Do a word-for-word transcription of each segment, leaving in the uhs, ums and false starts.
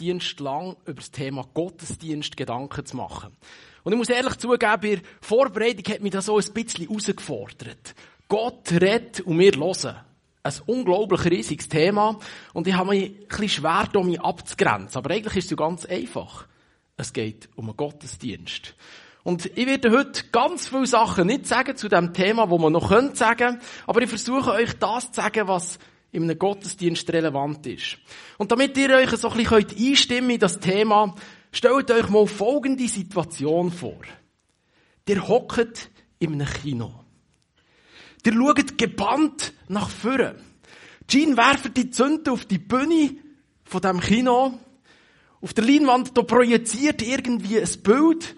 Dienst lang über das Thema Gottesdienst Gedanken zu machen. Und ich muss ehrlich zugeben, bei der Vorbereitung hat mich das so ein bisschen herausgefordert. Gott redet und wir hören. Ein unglaublich riesiges Thema. Und ich habe mich ein bisschen schwer, um mich abzugrenzen. Aber eigentlich ist es ja ganz einfach. Es geht um einen Gottesdienst. Und ich werde heute ganz viele Sachen nicht sagen zu dem Thema, wo man noch sagen könnte. Aber ich versuche euch das zu sagen, was in einem Gottesdienst relevant ist. Und damit ihr euch so ein bisschen einstimmen könnt in das Thema, stellt euch mal folgende Situation vor. Ihr hockt in einem Kino. Ihr schaut gebannt nach vorne. Die Scheinwerfer die zünden auf die Bühne von diesem Kino. Auf der Leinwand da projiziert irgendwie ein Bild.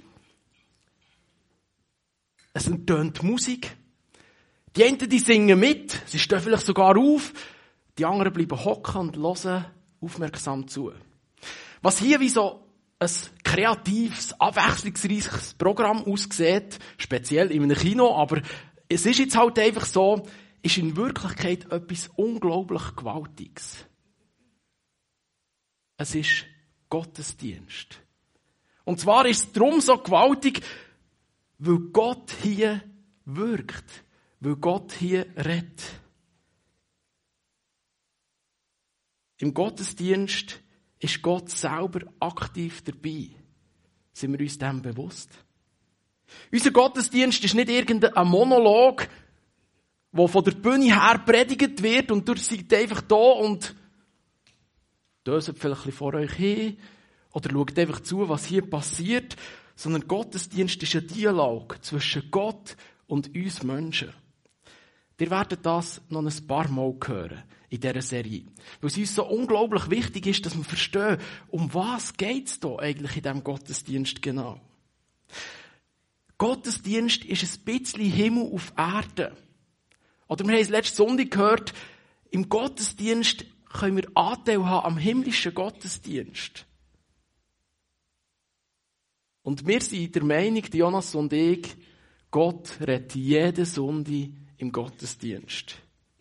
Es entönt Musik. Die einen die singen mit, sie stehen vielleicht sogar auf. Die anderen bleiben hocken und hören aufmerksam zu. Was hier wie so ein kreatives, abwechslungsreiches Programm aussieht, speziell in einem Kino, aber es ist jetzt halt einfach so, ist in Wirklichkeit etwas unglaublich Gewaltiges. Es ist Gottesdienst. Und zwar ist es darum so gewaltig, weil Gott hier wirkt, weil Gott hier redet. Im Gottesdienst ist Gott selber aktiv dabei. Sind wir uns dem bewusst? Unser Gottesdienst ist nicht irgendein Monolog, der von der Bühne her predigt wird und ihr seid einfach da und döset vielleicht ein bisschen vor euch hin oder schaut einfach zu, was hier passiert, sondern Gottesdienst ist ein Dialog zwischen Gott und uns Menschen. Ihr werdet das noch ein paar Mal hören in dieser Serie. Weil es uns so unglaublich wichtig ist, dass wir verstehen, um was geht es da eigentlich in diesem Gottesdienst genau. Gottesdienst ist ein bisschen Himmel auf Erde. Oder wir haben es letzten Sonntag gehört, im Gottesdienst können wir Anteil haben am himmlischen Gottesdienst. Und wir sind der Meinung, Jonas und ich, Gott rettet jede Sünde im Gottesdienst.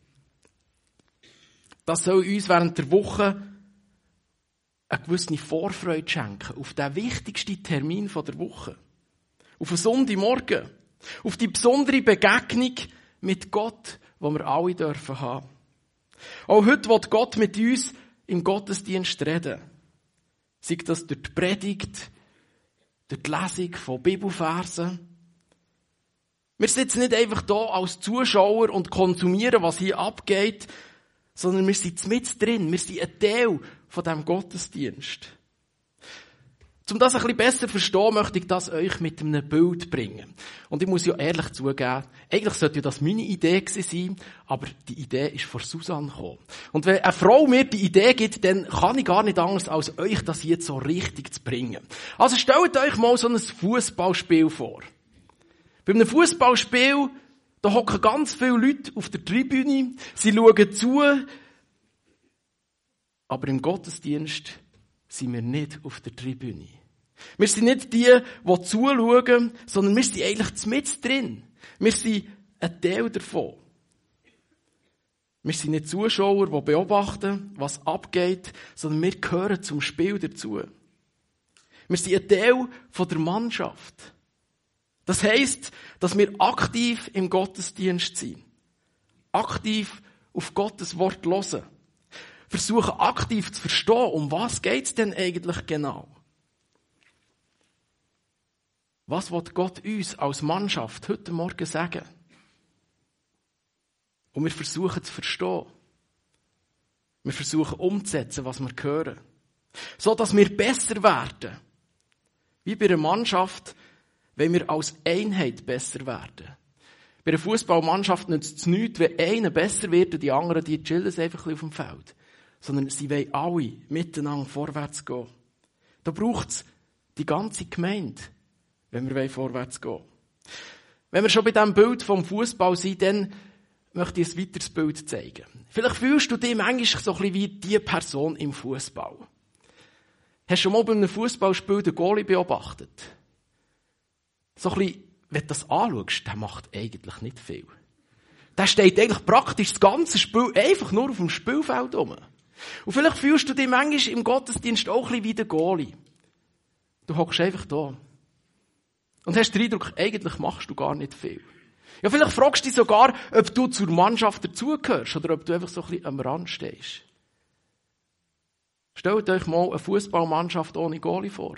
Das soll uns während der Woche eine gewisse Vorfreude schenken auf den wichtigsten Termin der Woche. Auf einen Sonntagmorgen. Auf die besondere Begegnung mit Gott, die wir alle dürfen haben. Auch heute will Gott mit uns im Gottesdienst reden. Sei das durch die Predigt, durch die Lesung von Bibelversen. Wir sitzen nicht einfach da als Zuschauer und konsumieren, was hier abgeht, sondern wir sind mit drin. Wir sind ein Teil von diesem Gottesdienst. Um das ein bisschen besser zu verstehen, möchte ich das euch mit einem Bild bringen. Und ich muss ja ehrlich zugeben, eigentlich sollte das meine Idee gewesen sein, aber die Idee ist von Susanne gekommen. Und wenn eine Frau mir die Idee gibt, dann kann ich gar nicht anders, als euch das jetzt so richtig zu bringen. Also stellt euch mal so ein Fußballspiel vor. Bei einem Fußballspiel, da hocken ganz viele Leute auf der Tribüne, sie schauen zu, aber im Gottesdienst sind wir nicht auf der Tribüne. Wir sind nicht die, die zuschauen, sondern wir sind eigentlich mit drin. Wir sind ein Teil davon. Wir sind nicht Zuschauer, die beobachten, was abgeht, sondern wir gehören zum Spiel dazu. Wir sind ein Teil von der Mannschaft. Das heisst, dass wir aktiv im Gottesdienst sind. Aktiv auf Gottes Wort hören. Versuchen aktiv zu verstehen, um was geht es denn eigentlich genau? Was will Gott uns als Mannschaft heute Morgen sagen? Und wir versuchen zu verstehen. Wir versuchen umzusetzen, was wir hören. So, dass wir besser werden. Wie bei einer Mannschaft, wenn wir als Einheit besser werden. Bei einer Fußballmannschaft nützt es nichts, wenn einer besser wird und die anderen, die chillen einfach ein bisschen auf dem Feld. Sondern sie wollen alle miteinander vorwärts gehen. Da braucht es die ganze Gemeinde, wenn wir vorwärts gehen wollen. Wenn wir schon bei diesem Bild vom Fußball sind, dann möchte ich ein weiteres Bild zeigen. Vielleicht fühlst du dich manchmal so ein bisschen wie die Person im Fußball. Hast du schon mal bei einem Fußballspiel den Goalie beobachtet? So ein bisschen, wenn du das anschaust, der macht eigentlich nicht viel. Der steht eigentlich praktisch das ganze Spiel einfach nur auf dem Spielfeld rum. Und vielleicht fühlst du dich manchmal im Gottesdienst auch ein bisschen wie der Goalie. Du hockst einfach da. Und hast den Eindruck, eigentlich machst du gar nicht viel. Ja, vielleicht fragst du dich sogar, ob du zur Mannschaft dazugehörst oder ob du einfach so ein bisschen am Rand stehst. Stellt euch mal eine Fußballmannschaft ohne Goalie vor.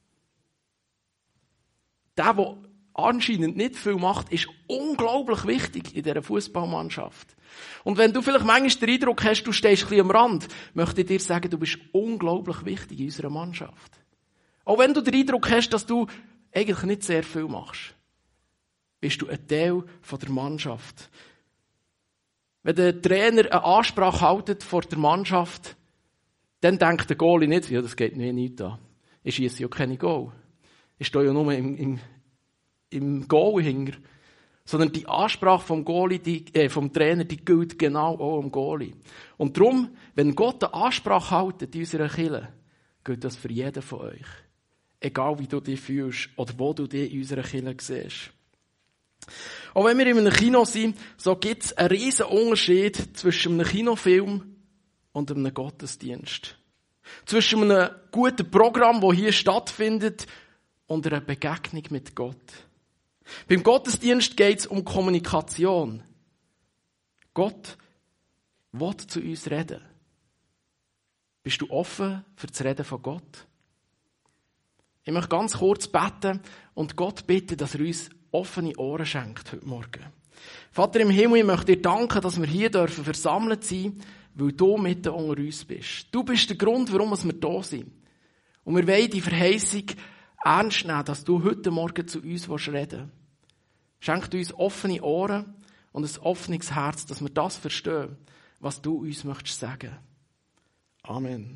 Der, der anscheinend nicht viel macht, ist unglaublich wichtig in dieser Fußballmannschaft. Und wenn du vielleicht manchmal den Eindruck hast, du stehst ein bisschen am Rand, möchte ich dir sagen, du bist unglaublich wichtig in unserer Mannschaft. Auch wenn du den Eindruck hast, dass du eigentlich nicht sehr viel machst, bist du ein Teil von der Mannschaft. Wenn der Trainer eine Ansprache hält vor der Mannschaft, dann denkt der Goalie nicht, ja, das geht mir nicht an. Ich schiesse ja keine Goal. Ich stehe ja nur im, im, im Goal hinter. Sondern die Ansprache vom Goalie, die, äh, vom Trainer, die gilt genau auch am Goalie. Und darum, wenn Gott eine Ansprache hält in unserer Kirche, gilt das für jeden von euch. Egal wie du dich fühlst oder wo du dich in unserer Kirche siehst. Auch wenn wir in einem Kino sind, so gibt es einen riesen Unterschied zwischen einem Kinofilm und einem Gottesdienst. Zwischen einem guten Programm, das hier stattfindet, und einer Begegnung mit Gott. Beim Gottesdienst geht es um Kommunikation. Gott will zu uns reden. Bist du offen für das Reden von Gott? Ich möchte ganz kurz beten und Gott bitten, dass er uns offene Ohren schenkt heute Morgen. Vater im Himmel, ich möchte dir danken, dass wir hier dürfen versammelt sein, weil du mitten unter uns bist. Du bist der Grund, warum wir da sind. Und wir wollen die Verheißung ernst nehmen, dass du heute Morgen zu uns reden willst. Schenk uns offene Ohren und ein offenes Herz, dass wir das verstehen, was du uns möchtest sagen. Amen.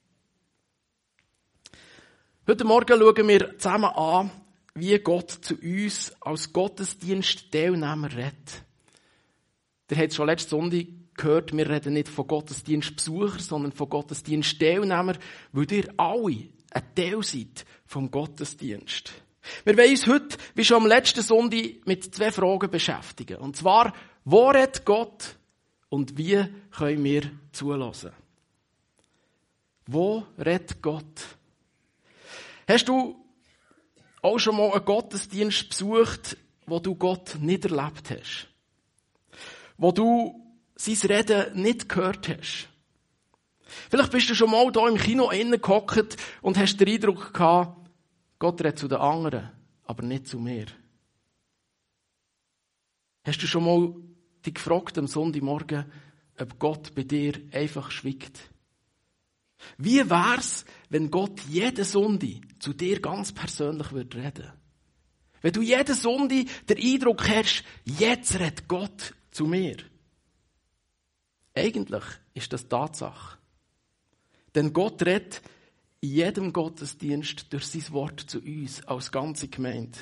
Heute Morgen schauen wir zusammen an, wie Gott zu uns als Gottesdienstteilnehmer redet. Ihr habt schon letzte Sonntag gehört, wir reden nicht von Gottesdienstbesuchern, sondern von Gottesdienstteilnehmern, weil ihr alle ein Teil seid vom Gottesdienst. Wir wollen uns heute, wie schon am letzten Sonntag, mit zwei Fragen beschäftigen. Und zwar, wo redet Gott und wie können wir zulassen? Wo redet Gott? Hast du auch schon mal einen Gottesdienst besucht, wo du Gott nicht erlebt hast? Wo du sein Reden nicht gehört hast? Vielleicht bist du schon mal hier im Kino innen gehockt und hast den Eindruck gehabt, Gott redet zu den anderen, aber nicht zu mir. Hast du schon mal dich gefragt am Sonntagmorgen, ob Gott bei dir einfach schweigt? Wie wär's, wenn Gott jeden Sonntag zu dir ganz persönlich würde reden? Wenn du jeden Sonntag den Eindruck hast, jetzt redet Gott zu mir. Eigentlich ist das Tatsache. Denn Gott redet in jedem Gottesdienst durch sein Wort zu uns, als ganze Gemeinde.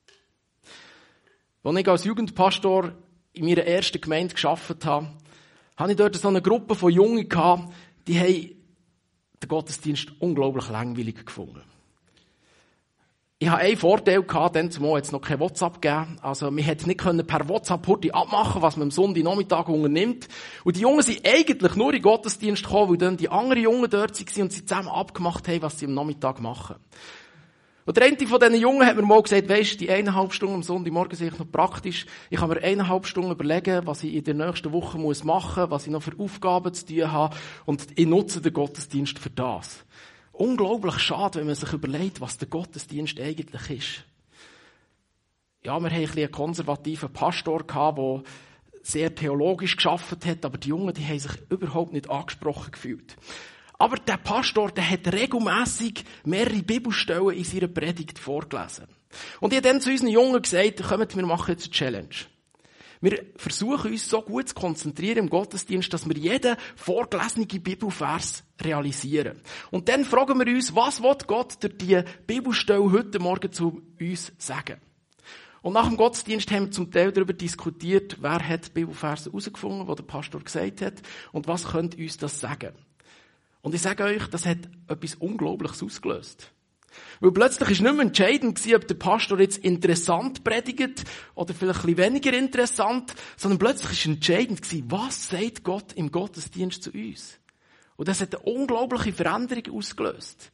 Als ich als Jugendpastor in meiner ersten Gemeinde gearbeitet habe, hatte ich dort so eine Gruppe von Jungen gehabt, die haben den Gottesdienst unglaublich langweilig gefunden. Ich hatte einen Vorteil gehabt, denn zumal hat es noch kein WhatsApp gegeben. Also, wir hätten nicht per WhatsApp heute abmachen, was man am Sonntagnachmittag unternimmt. Und die Jungen sind eigentlich nur in den Gottesdienst gekommen, weil dann die anderen Jungen dort waren und sie zusammen abgemacht haben, was sie am Nachmittag machen. Und der eine von diesen Jungen hat mir mal gesagt, weisst, die eineinhalb Stunden am Sonntagmorgen sind noch praktisch. Ich kann mir eineinhalb Stunden überlegen, was ich in der nächsten Woche muss machen muss, was ich noch für Aufgaben zu tun habe. Und ich nutze den Gottesdienst für das. Unglaublich schade, wenn man sich überlegt, was der Gottesdienst eigentlich ist. Ja, wir hatten ein einen konservativen Pastor gehabt, der sehr theologisch gearbeitet hat, aber die Jungen, die haben sich überhaupt nicht angesprochen gefühlt. Aber der Pastor, der hat regelmässig mehrere Bibelstellen in seiner Predigt vorgelesen. Und ich habe dann zu unseren Jungen gesagt, kommt, wir machen jetzt eine Challenge. Wir versuchen uns so gut zu konzentrieren im Gottesdienst, dass wir jeden vorgelesenen Bibelvers realisieren. Und dann fragen wir uns, was will Gott durch die Bibelstelle heute Morgen zu uns sagen? Und nach dem Gottesdienst haben wir zum Teil darüber diskutiert, wer hat Bibelverse herausgefunden, die der Pastor gesagt hat, und was könnte uns das sagen? Und ich sage euch, das hat etwas Unglaubliches ausgelöst. Weil plötzlich war nicht mehr entscheidend, ob der Pastor jetzt interessant predigt oder vielleicht ein bisschen weniger interessant, sondern plötzlich war entscheidend, was sagt Gott im Gottesdienst zu uns? Und das hat eine unglaubliche Veränderung ausgelöst.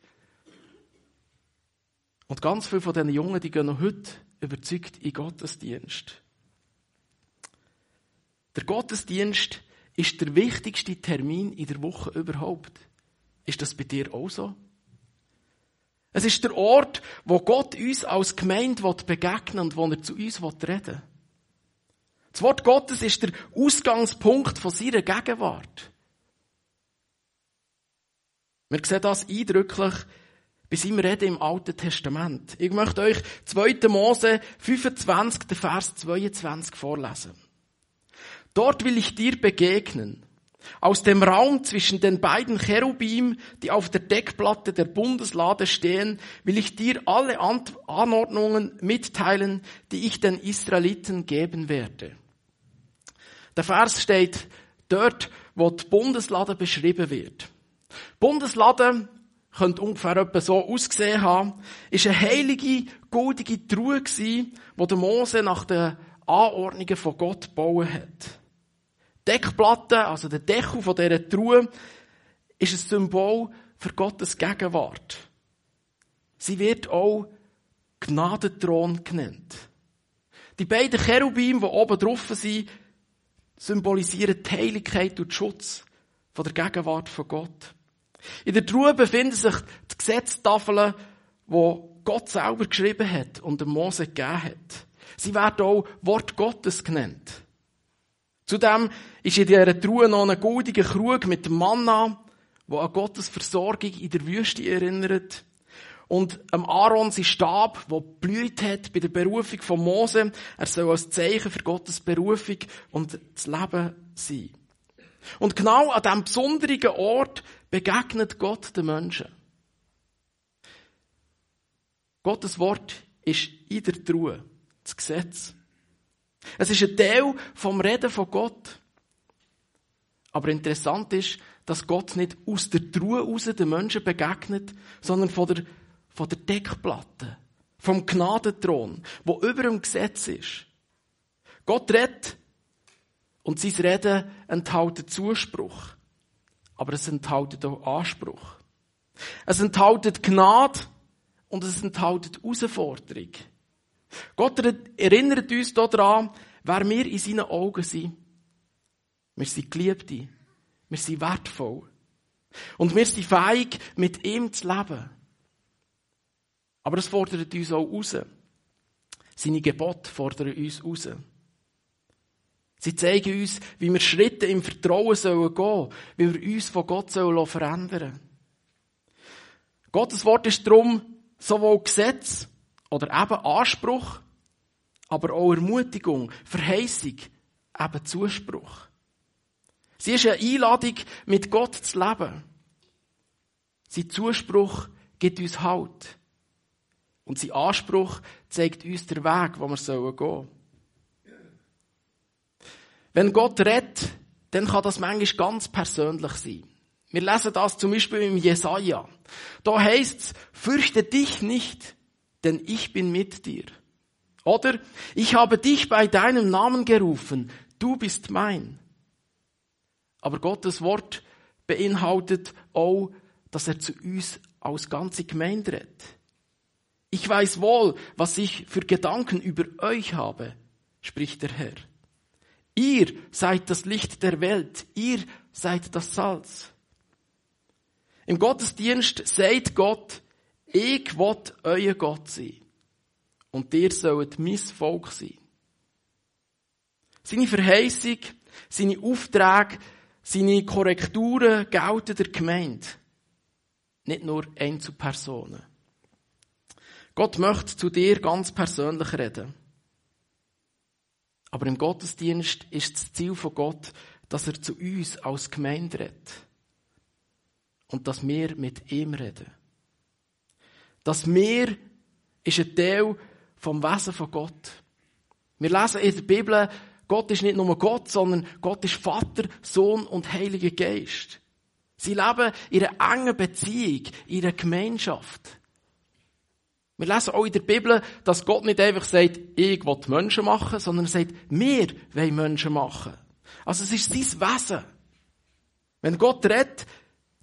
Und ganz viele von diesen Jungen, die gehen noch heute überzeugt in den Gottesdienst. Der Gottesdienst ist der wichtigste Termin in der Woche überhaupt. Ist das bei dir auch so? Es ist der Ort, wo Gott uns als Gemeinde begegnen will und wo er zu uns reden will. Das Wort Gottes ist der Ausgangspunkt von seiner Gegenwart. Wir sehen das eindrücklich bei seinem Reden im Alten Testament. Ich möchte euch zweiter Mose fünfundzwanzig, der Vers zweiundzwanzig vorlesen. Dort will ich dir begegnen. Aus dem Raum zwischen den beiden Cherubim, die auf der Deckplatte der Bundeslade stehen, will ich dir alle Anordnungen mitteilen, die ich den Israeliten geben werde. Der Vers steht dort, wo die Bundeslade beschrieben wird. Bundeslade könnte ungefähr etwa so ausgesehen haben, ist eine heilige, goldige Truhe gewesen, die der Mose nach den Anordnungen von Gott gebaut hat. Die Deckplatte, also der Deckel von dieser Truhe, ist ein Symbol für Gottes Gegenwart. Sie wird auch Gnadenthron genannt. Die beiden Cherubim, die oben drauf sind, symbolisieren die Heiligkeit und den Schutz von der Gegenwart von Gott. In der Truhe befinden sich die Gesetztafeln, die Gott selber geschrieben hat und dem Mose gegeben hat. Sie werden auch Wort Gottes genannt. Zudem ist in dieser Truhe noch ein goldiger Krug mit dem Manna, der an Gottes Versorgung in der Wüste erinnert. Und am Aaron sein Stab, der geblüht hat bei der Berufung von Mose. Er soll als Zeichen für Gottes Berufung und das Leben sein. Und genau an diesem besonderen Ort begegnet Gott den Menschen. Gottes Wort ist in der Truhe, das Gesetz. Es ist ein Teil vom Reden von Gott. Aber interessant ist, dass Gott nicht aus der Truhe raus den Menschen begegnet, sondern von der, von der Deckplatte, vom Gnadenthron, wo über dem Gesetz ist. Gott redet und sein Reden enthält Zuspruch. Aber es enthält auch Anspruch. Es enthält Gnade und es enthält Herausforderung. Gott erinnert uns daran, wer wir in seinen Augen sind. Wir sind Geliebte. Wir sind wertvoll. Und wir sind fähig, mit ihm zu leben. Aber es fordert uns auch raus. Seine Gebote fordern uns raus. Sie zeigen uns, wie wir Schritte im Vertrauen sollen gehen, wie wir uns von Gott sollen verändern. Gottes Wort ist darum sowohl Gesetz oder eben Anspruch, aber auch Ermutigung, Verheißung, eben Zuspruch. Sie ist eine Einladung, mit Gott zu leben. Sein Zuspruch gibt uns Halt. Und sein Anspruch zeigt uns den Weg, wo wir gehen sollen. Wenn Gott redet, dann kann das manchmal ganz persönlich sein. Wir lesen das zum Beispiel im Jesaja. Da heisst es, fürchte dich nicht, denn ich bin mit dir. Oder, ich habe dich bei deinem Namen gerufen, du bist mein. Aber Gottes Wort beinhaltet auch, dass er zu uns als ganze Gemeinde redet. Ich weiß wohl, was ich für Gedanken über euch habe, spricht der Herr. Ihr seid das Licht der Welt, ihr seid das Salz. Im Gottesdienst sagt Gott, ich will euer Gott sein. Und ihr sollt mein Volk sein. Seine Verheißung, seine Aufträge, seine Korrekturen gelten der Gemeinde. Nicht nur Einzelpersonen. Gott möchte zu dir ganz persönlich reden. Aber im Gottesdienst ist das Ziel von Gott, dass er zu uns als Gemeinde redet. Und dass wir mit ihm reden. Das Wir ist ein Teil vom Wesen von Gott. Wir lesen in der Bibel, Gott ist nicht nur Gott, sondern Gott ist Vater, Sohn und Heiliger Geist. Sie leben in einer engen Beziehung, in einer Gemeinschaft. Wir lesen auch in der Bibel, dass Gott nicht einfach sagt, ich will Menschen machen, sondern er sagt, wir wollen Menschen machen. Also es ist sein Wesen. Wenn Gott redet,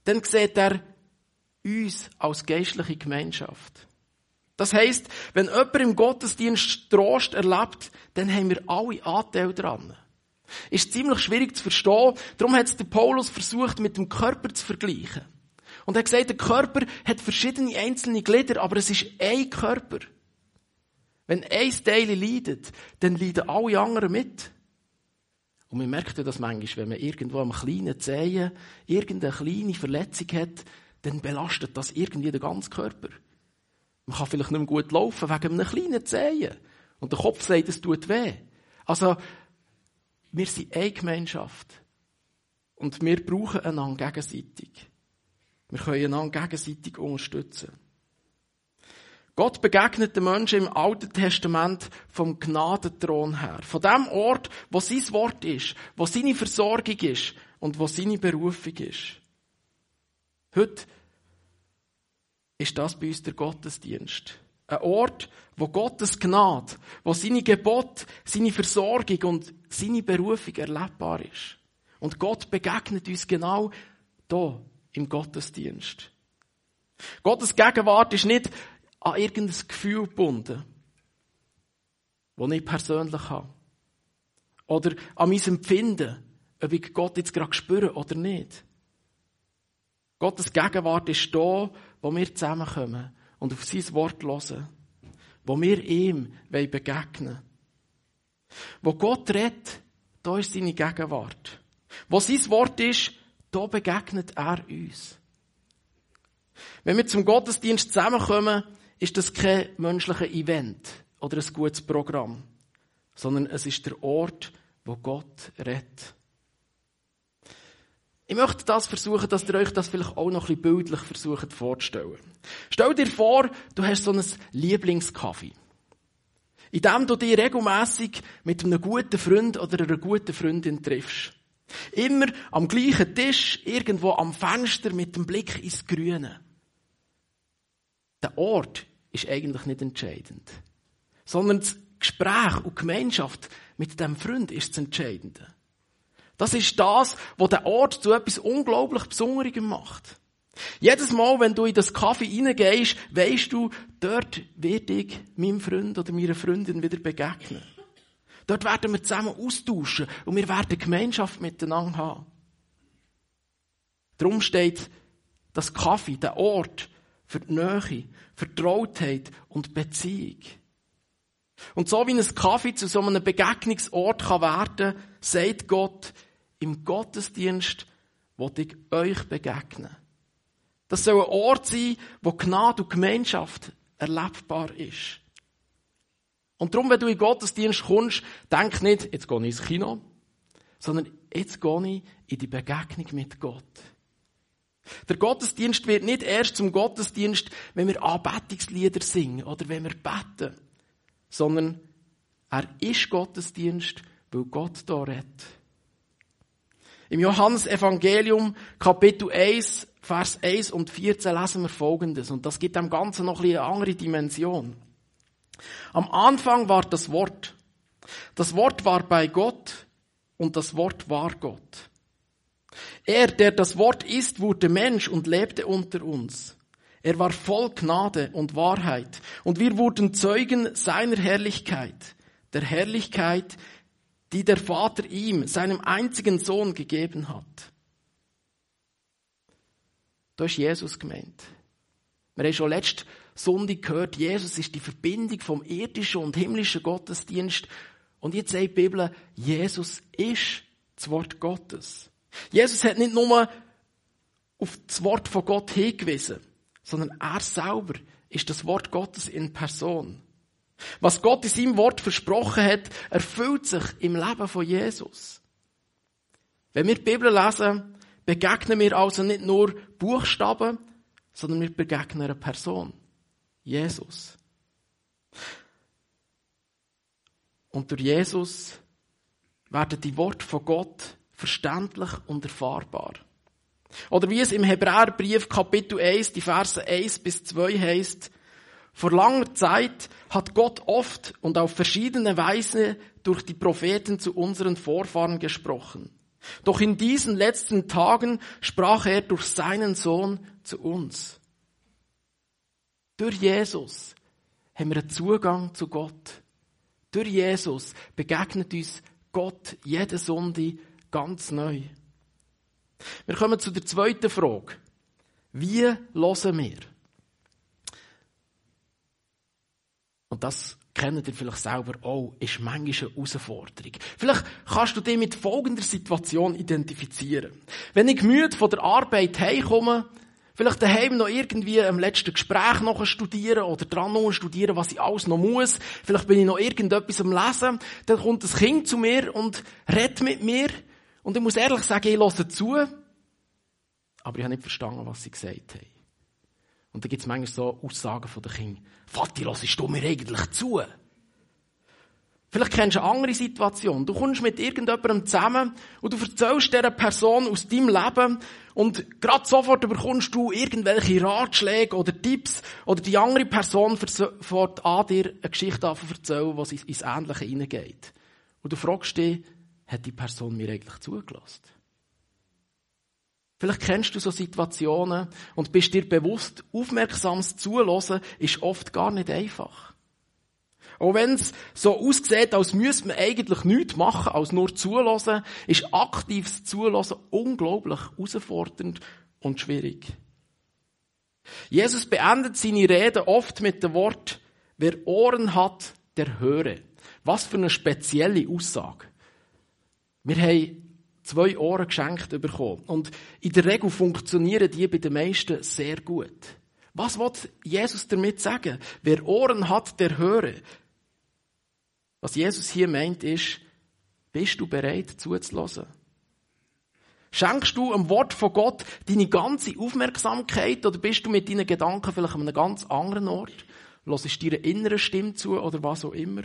dann sieht er uns als geistliche Gemeinschaft. Das heisst, wenn jemand im Gottesdienst Trost erlebt, dann haben wir alle Anteil daran. Ist ziemlich schwierig zu verstehen, darum hat es der Paulus versucht, mit dem Körper zu vergleichen. Und er hat gesagt, der Körper hat verschiedene einzelne Glieder, aber es ist ein Körper. Wenn ein Teil leidet, dann leiden alle anderen mit. Und man merkt ja das manchmal, wenn man irgendwo am kleinen Zehen irgendeine kleine Verletzung hat, dann belastet das irgendwie den ganzen Körper. Man kann vielleicht nicht mehr gut laufen wegen einem kleinen Zehen. Und der Kopf sagt, es tut weh. Also, wir sind eine Gemeinschaft. Und wir brauchen einander gegenseitig. Wir können einander gegenseitig unterstützen. Gott begegnet den Menschen im Alten Testament vom Gnadenthron her. Von dem Ort, wo sein Wort ist, wo seine Versorgung ist und wo seine Berufung ist. Heute ist das bei uns der Gottesdienst. Ein Ort, wo Gottes Gnade, wo seine Gebote, seine Versorgung und seine Berufung erlebbar ist. Und Gott begegnet uns genau hier im Gottesdienst. Gottes Gegenwart ist nicht an irgendein Gefühl gebunden, das ich persönlich habe. Oder an mein Empfinden, ob ich Gott jetzt gerade spüre oder nicht. Gottes Gegenwart ist da, wo wir zusammenkommen und auf sein Wort hören. Wo wir ihm begegnen wollen. Wo Gott redet, da ist seine Gegenwart. Wo sein Wort ist, da begegnet er uns. Wenn wir zum Gottesdienst zusammenkommen, ist das kein menschliches Event oder ein gutes Programm, sondern es ist der Ort, wo Gott redet. Ich möchte das versuchen, dass ihr euch das vielleicht auch noch ein bisschen bildlich versucht vorzustellen. Stell dir vor, du hast so einen Lieblingskaffee, in dem du dich regelmässig mit einem guten Freund oder einer guten Freundin triffst. Immer am gleichen Tisch, irgendwo am Fenster mit dem Blick ins Grüne. Der Ort ist eigentlich nicht entscheidend, sondern das Gespräch und die Gemeinschaft mit dem Freund ist das Entscheidende. Das ist das, was den Ort zu etwas unglaublich Besonderem macht. Jedes Mal, wenn du in das Kaffee reingehst, weisst du, dort werde ich meinem Freund oder meiner Freundin wieder begegnen. Dort werden wir zusammen austauschen und wir werden Gemeinschaft miteinander haben. Darum steht das Kaffee, der Ort, für die Nähe, Vertrautheit und Beziehung. Und so wie ein Kaffee zu so einem Begegnungsort kann werden, sagt Gott, im Gottesdienst will ich euch begegnen. Das soll ein Ort sein, wo Gnade und Gemeinschaft erlebbar ist. Und darum, wenn du in den Gottesdienst kommst, denk nicht, jetzt gehe ich ins Kino, sondern jetzt gehe ich in die Begegnung mit Gott. Der Gottesdienst wird nicht erst zum Gottesdienst, wenn wir Anbetungslieder singen oder wenn wir beten, sondern er ist Gottesdienst, weil Gott da redet. Im Johannes-Evangelium, Kapitel eins, Vers eins und vierzehn lesen wir Folgendes. Und das gibt dem Ganzen noch ein bisschen eine andere Dimension. Am Anfang war das Wort. Das Wort war bei Gott und das Wort war Gott. Er, der das Wort ist, wurde Mensch und lebte unter uns. Er war voll Gnade und Wahrheit. Und wir wurden Zeugen seiner Herrlichkeit. Der Herrlichkeit, die der Vater ihm, seinem einzigen Sohn, gegeben hat. Da ist Jesus gemeint. Wir haben schon letzten Sonntag gehört, Jesus ist die Verbindung vom irdischen und himmlischen Gottesdienst. Und jetzt sagt die Bibel, Jesus ist das Wort Gottes. Jesus hat nicht nur auf das Wort von Gott hingewiesen, sondern er selber ist das Wort Gottes in Person. Was Gott in seinem Wort versprochen hat, erfüllt sich im Leben von Jesus. Wenn wir die Bibel lesen, begegnen wir also nicht nur Buchstaben, sondern wir begegnen einer Person. Jesus. Und durch Jesus werden die Worte von Gott verständlich und erfahrbar. Oder wie es im Hebräerbrief Kapitel eins, die Verse eins bis zwei heißt: Vor langer Zeit hat Gott oft und auf verschiedene Weise durch die Propheten zu unseren Vorfahren gesprochen. Doch in diesen letzten Tagen sprach er durch seinen Sohn zu uns. Durch Jesus haben wir einen Zugang zu Gott. Durch Jesus begegnet uns Gott jede Sonntag ganz neu. Wir kommen zu der zweiten Frage. Wie hören wir? Und das kennt ihr vielleicht selber auch, ist manchmal eine Herausforderung. Vielleicht kannst du dich mit folgender Situation identifizieren. Wenn ich müde von der Arbeit heimkomme, vielleicht daheim noch irgendwie am letzten Gespräch noch studieren oder dran noch studieren, was ich alles noch muss. Vielleicht bin ich noch irgendetwas am Lesen. Dann kommt das Kind zu mir und redet mit mir. Und ich muss ehrlich sagen, ich höre zu. Aber ich habe nicht verstanden, was sie gesagt haben. Und dann gibt es manchmal so Aussagen von den Kindern. Vati, hörst du mir eigentlich zu? Vielleicht kennst du eine andere Situation. Du kommst mit irgendjemandem zusammen und du erzählst dieser Person aus deinem Leben und gerade sofort bekommst du irgendwelche Ratschläge oder Tipps oder die andere Person fängt an, dir eine Geschichte an zu erzählen, was ins Ähnliche hineingeht. Und du fragst dich, hat die Person mir eigentlich zugelassen? Vielleicht kennst du so Situationen und bist dir bewusst, aufmerksames Zuhören ist oft gar nicht einfach. Auch wenn es so aussieht, als müsste man eigentlich nichts machen, als nur zuhören, ist aktives Zuhören unglaublich herausfordernd und schwierig. Jesus beendet seine Rede oft mit dem Wort, wer Ohren hat, der höre. Was für eine spezielle Aussage. Wir haben zwei Ohren geschenkt bekommen. Und in der Regel funktionieren die bei den meisten sehr gut. Was will Jesus damit sagen? Wer Ohren hat, der höre. Was Jesus hier meint ist, bist du bereit zuzuhören? Schenkst du am Wort von Gott deine ganze Aufmerksamkeit oder bist du mit deinen Gedanken vielleicht an einem ganz anderen Ort? Hörst du deiner inneren Stimme zu oder was auch immer?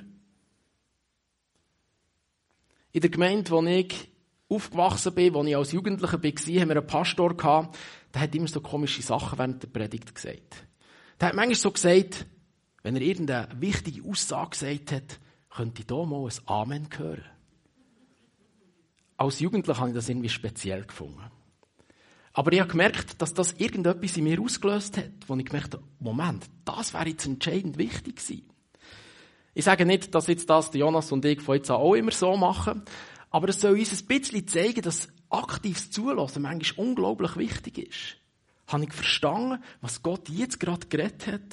In der Gemeinde, wo ich aufgewachsen bin, als ich als Jugendlicher war, haben wir einen Pastor gehabt, der hat immer so komische Sachen während der Predigt gesagt. Der hat manchmal so gesagt, wenn er irgendeine wichtige Aussage gesagt hat, könnte ich da mal ein Amen hören. Als Jugendlicher habe ich das irgendwie speziell gefunden. Aber ich habe gemerkt, dass das irgendetwas in mir ausgelöst hat, wo ich gemerkt habe, Moment, das wäre jetzt entscheidend wichtig gewesen. Ich sage nicht, dass jetzt das Jonas und ich von jetzt an auch immer so machen, aber es soll uns ein bisschen zeigen, dass aktives Zuhören manchmal unglaublich wichtig ist. Habe ich verstanden, was Gott jetzt gerade geredet hat?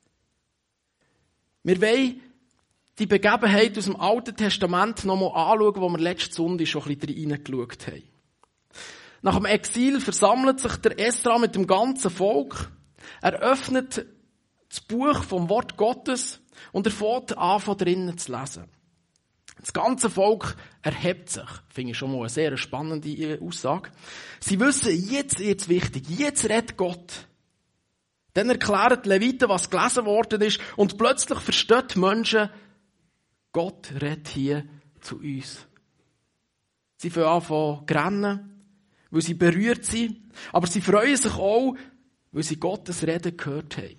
Wir wollen die Begebenheit aus dem Alten Testament noch mal anschauen, wo wir letzte Sonntag schon ein bisschen reingeschaut haben. Nach dem Exil versammelt sich der Esra mit dem ganzen Volk. Er öffnet das Buch vom Wort Gottes und er fängt an, von drinnen zu lesen. Das ganze Volk erhebt sich. Finde ich schon mal eine sehr spannende Aussage. Sie wissen, jetzt ist es wichtig. Jetzt redet Gott. Dann erklären die Leviten, was gelesen worden ist. Und plötzlich verstehen die Menschen, Gott redet hier zu uns. Sie fangen an zu rennen, weil sie berührt sind. Aber sie freuen sich auch, weil sie Gottes Reden gehört haben.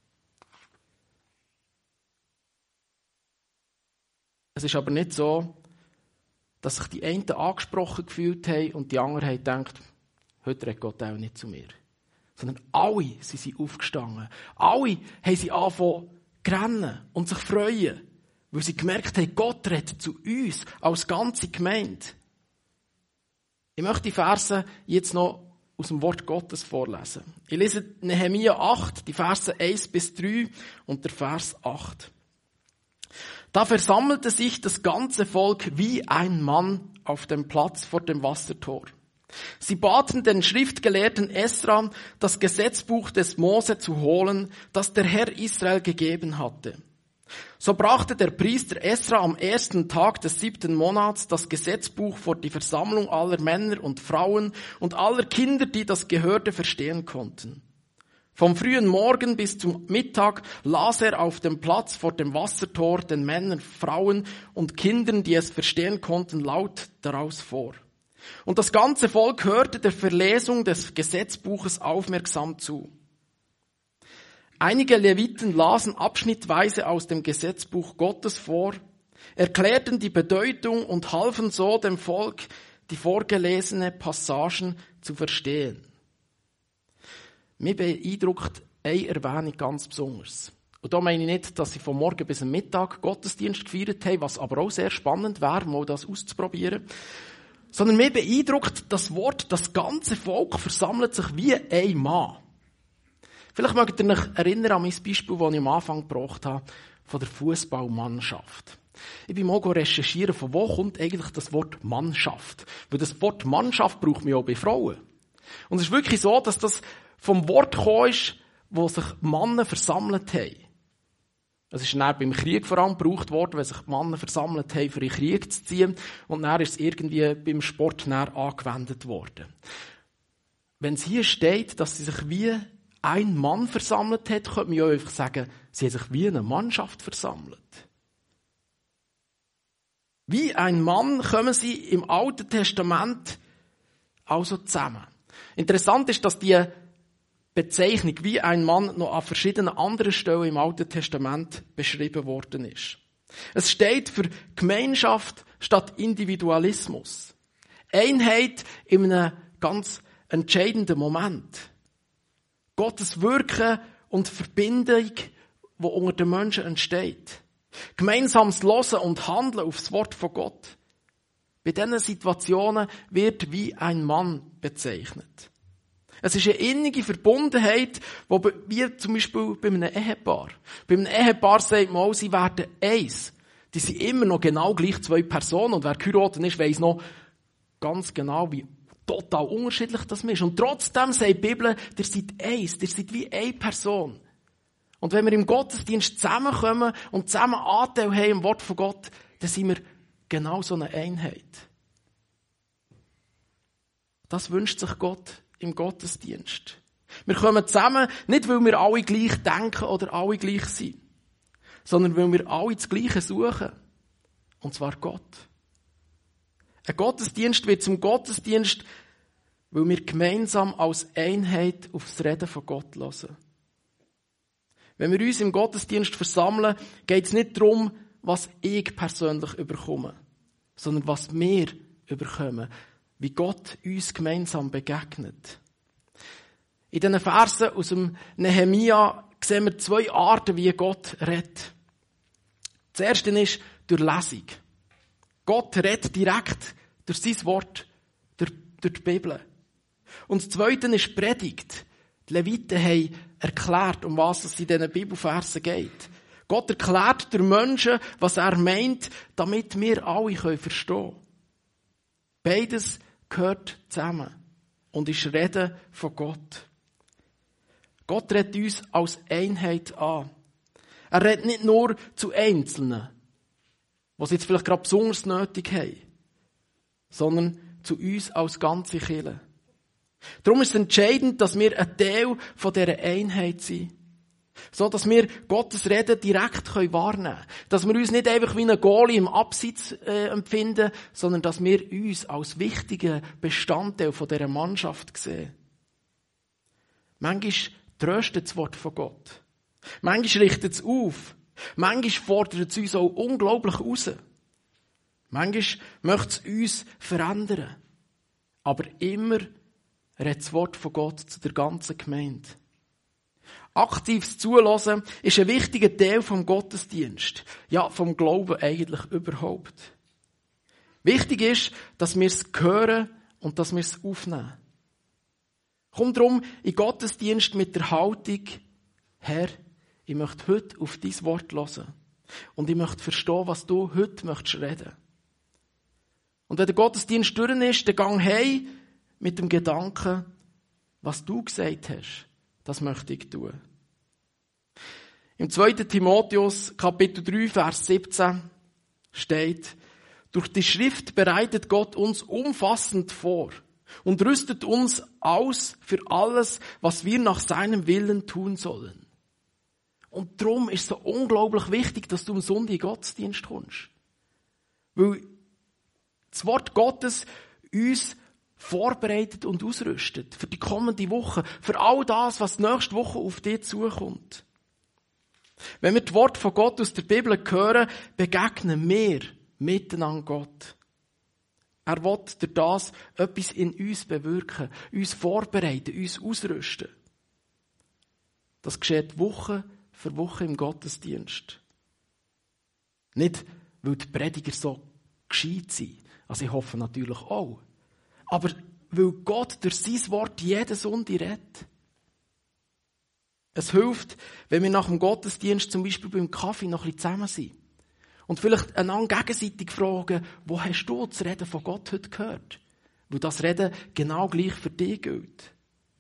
Es ist aber nicht so, dass sich die einen angesprochen gefühlt haben und die anderen haben gedacht, heute redet Gott auch nicht zu mir. Sondern alle sind sie aufgestanden. Alle haben sie angefangen zu rennen und sich freuen, weil sie gemerkt haben, Gott redet zu uns als ganze Gemeinde. Ich möchte die Verse jetzt noch aus dem Wort Gottes vorlesen. Ich lese Nehemia acht, die Verse eins bis drei und der Vers acht. Da versammelte sich das ganze Volk wie ein Mann auf dem Platz vor dem Wassertor. Sie baten den Schriftgelehrten Esra, das Gesetzbuch des Mose zu holen, das der Herr Israel gegeben hatte. So brachte der Priester Esra am ersten Tag des siebten Monats das Gesetzbuch vor die Versammlung aller Männer und Frauen und aller Kinder, die das Gehörte verstehen konnten. Vom frühen Morgen bis zum Mittag las er auf dem Platz vor dem Wassertor den Männern, Frauen und Kindern, die es verstehen konnten, laut daraus vor. Und das ganze Volk hörte der Verlesung des Gesetzbuches aufmerksam zu. Einige Leviten lasen abschnittweise aus dem Gesetzbuch Gottes vor, erklärten die Bedeutung und halfen so dem Volk, die vorgelesenen Passagen zu verstehen. Mich beeindruckt eine Erwähnung ganz besonders. Und da meine ich nicht, dass sie von morgen bis am Mittag Gottesdienst gefeiert haben, was aber auch sehr spannend wäre, mal das auszuprobieren. Sondern mich beeindruckt das Wort, das ganze Volk versammelt sich wie ein Mann. Vielleicht mögt ihr euch erinnern an mein Beispiel, das ich am Anfang gebracht habe, von der Fußballmannschaft. Ich bin mal recherchieren, von wo kommt eigentlich das Wort Mannschaft. Weil das Wort Mannschaft braucht man auch bei Frauen. Und es ist wirklich so, dass das vom Wort gekommen ist, wo sich Männer versammelt haben. Es ist dann beim Krieg vor allem gebraucht worden, wenn sich die Männer versammelt haben, für in den Krieg zu ziehen. Und dann ist es irgendwie beim Sport dann angewendet worden. Wenn es hier steht, dass sie sich wie ein Mann versammelt hat, könnte man ja einfach sagen, sie hat sich wie eine Mannschaft versammelt. Wie ein Mann kommen sie im Alten Testament also zusammen. Interessant ist, dass die Bezeichnung wie ein Mann noch an verschiedenen anderen Stellen im Alten Testament beschrieben worden ist. Es steht für Gemeinschaft statt Individualismus. Einheit in einem ganz entscheidenden Moment. Gottes Wirken und Verbindung, die unter den Menschen entsteht. Gemeinsames Hören und Handeln auf das Wort von Gott. Bei diesen Situationen wird wie ein Mann bezeichnet. Es ist eine innige Verbundenheit, die wie zum Beispiel bei einem Ehepaar. Bei einem Ehepaar sagt man auch, sie werden eins. Die sind immer noch genau gleich zwei Personen. Und wer geheiratet ist, weiss noch ganz genau, wie total unterschiedlich das ist. Und trotzdem sagt die Bibel, ihr seid eins, ihr seid wie eine Person. Und wenn wir im Gottesdienst zusammenkommen und zusammen Anteil haben im Wort von Gott, dann sind wir genau so eine Einheit. Das wünscht sich Gott im Gottesdienst. Wir kommen zusammen, nicht weil wir alle gleich denken oder alle gleich sind, sondern weil wir alle das Gleiche suchen. Und zwar Gott. Ein Gottesdienst wird zum Gottesdienst, weil wir gemeinsam als Einheit auf das Reden von Gott hören. Wenn wir uns im Gottesdienst versammeln, geht es nicht darum, was ich persönlich überkomme, sondern was wir überkommen, wie Gott uns gemeinsam begegnet. In diesen Versen aus dem Nehemia sehen wir zwei Arten, wie Gott redet. Das erste ist durch Lesung. Gott redet direkt durch sein Wort, durch, durch die Bibel. Und das zweite ist Predigt. Die Leviten haben erklärt, um was es in diesen Bibelversen geht. Gott erklärt den Menschen, was er meint, damit wir alle verstehen können. Beides gehört zusammen und ist Reden von Gott. Gott redet uns als Einheit an. Er redet nicht nur zu Einzelnen, die es jetzt vielleicht gerade besonders nötig haben, sondern zu uns als ganze Kirche. Darum ist es entscheidend, dass wir ein Teil von dieser Einheit sind. So, dass wir Gottes Reden direkt wahrnehmen können. Dass wir uns nicht einfach wie ein Goalie im Abseits äh, empfinden, sondern dass wir uns als wichtigen Bestandteil von dieser Mannschaft sehen. Manchmal tröstet das Wort von Gott. Manchmal richtet es auf. Manchmal fordert es uns auch unglaublich raus. Manchmal möchte es uns verändern. Aber immer redet das Wort von Gott zu der ganzen Gemeinde. Aktives Zuhören ist ein wichtiger Teil vom Gottesdienst. Ja, vom Glauben eigentlich überhaupt. Wichtig ist, dass wir es hören und dass wir es aufnehmen. Komm drum in Gottesdienst mit der Haltung, Herr, ich möchte heute auf dein Wort hören. Und ich möchte verstehen, was du heute möchtest reden. Und wenn der Gottesdienst durch ist, dann gang heim mit dem Gedanken, was du gesagt hast, das möchte ich tun. Im zweiten Timotheus, Kapitel drei, Vers siebzehn steht, durch die Schrift bereitet Gott uns umfassend vor und rüstet uns aus für alles, was wir nach seinem Willen tun sollen. Und darum ist es so unglaublich wichtig, dass du am Sonntag in den Gottesdienst kommst. Weil das Wort Gottes uns vorbereitet und ausrüstet für die kommende Woche, für all das, was nächste Woche auf dich zukommt. Wenn wir das Wort von Gott aus der Bibel hören, begegnen wir miteinander Gott. Er will durch das etwas in uns bewirken, uns vorbereiten, uns ausrüsten. Das geschieht Woche für Woche im Gottesdienst. Nicht, weil die Prediger so gescheit sind. Also ich hoffe natürlich auch. Aber weil Gott durch sein Wort jeden Sonntag redet. Es hilft, wenn wir nach dem Gottesdienst zum Beispiel beim Kaffee noch ein bisschen zusammen sind. Und vielleicht einander gegenseitig fragen, wo hast du das Reden von Gott heute gehört? Weil das Reden genau gleich für dich gilt.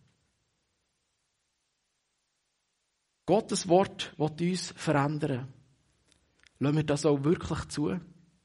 Gottes Wort will uns verändern. Lassen wir das auch wirklich zu?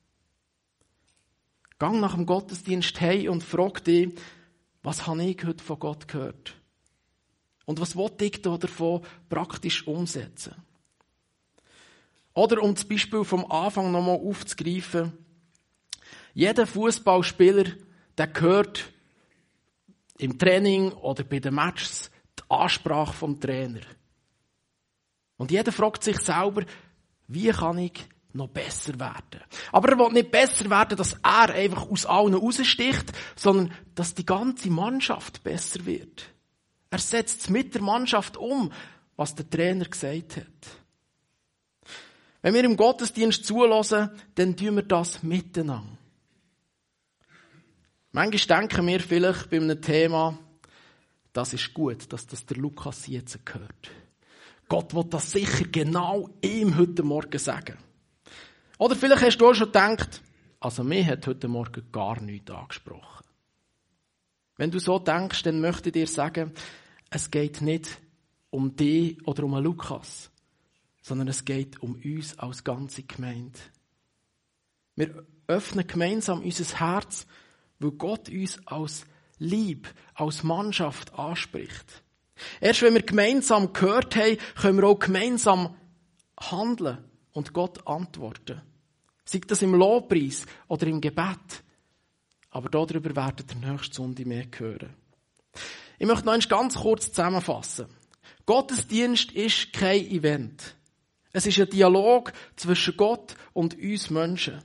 Gang nach dem Gottesdienst heim und frag dich, was habe ich heute von Gott gehört? Und was will ich da davon praktisch umsetzen? Oder um das Beispiel vom Anfang nochmal aufzugreifen. Jeder Fußballspieler, der hört im Training oder bei den Matches die Ansprache vom Trainer. Und jeder fragt sich selber, wie kann ich noch besser werden? Aber er will nicht besser werden, dass er einfach aus allen raussticht, sondern dass die ganze Mannschaft besser wird. Er setzt es mit der Mannschaft um, was der Trainer gesagt hat. Wenn wir im Gottesdienst zulassen, dann tun wir das miteinander. Manchmal denken wir vielleicht bei einem Thema, das ist gut, dass das der Lukas jetzt hört. Gott will das sicher genau ihm heute Morgen sagen. Oder vielleicht hast du auch schon gedacht, also mir hat heute Morgen gar nichts angesprochen. Wenn du so denkst, dann möchte ich dir sagen, es geht nicht um dich oder um einen Lukas, sondern es geht um uns als ganze Gemeinde. Wir öffnen gemeinsam unser Herz, weil Gott uns als Lieb, als Mannschaft anspricht. Erst wenn wir gemeinsam gehört haben, können wir auch gemeinsam handeln und Gott antworten. Sei das im Lobpreis oder im Gebet. Aber darüber werden wir nächste Sonntag mehr hören. Ich möchte noch ganz kurz zusammenfassen. Gottesdienst ist kein Event. Es ist ein Dialog zwischen Gott und uns Menschen.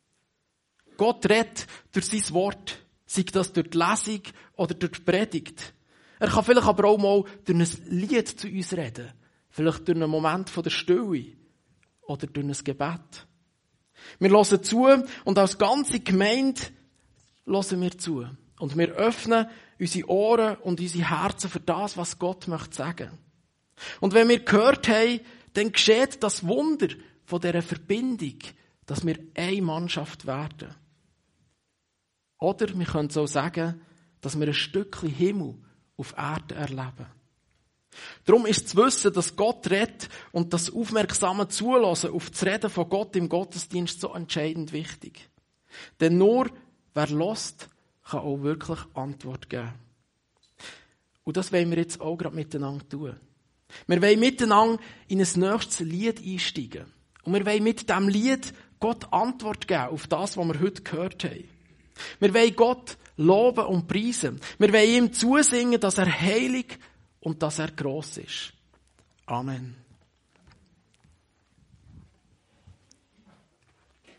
Gott redet durch sein Wort, sei das durch die Lesung oder durch die Predigt. Er kann vielleicht aber auch mal durch ein Lied zu uns reden. Vielleicht durch einen Moment von der Stille oder durch ein Gebet. Wir hören zu und als ganze Gemeinde hören wir zu. Und wir öffnen unsere Ohren und unsere Herzen für das, was Gott möchte sagen. Und wenn wir gehört haben, dann geschieht das Wunder von dieser Verbindung, dass wir eine Mannschaft werden. Oder wir können so sagen, dass wir ein Stückchen Himmel auf Erde erleben. Darum ist zu wissen, dass Gott redet und das aufmerksame Zuhören auf das Reden von Gott im Gottesdienst so entscheidend wichtig. Denn nur wer hört, kann auch wirklich Antwort geben. Und das wollen wir jetzt auch gerade miteinander tun. Wir wollen miteinander in ein nächstes Lied einsteigen. Und wir wollen mit diesem Lied Gott Antwort geben auf das, was wir heute gehört haben. Wir wollen Gott loben und preisen. Wir wollen ihm zusingen, dass er heilig und dass er gross ist. Amen.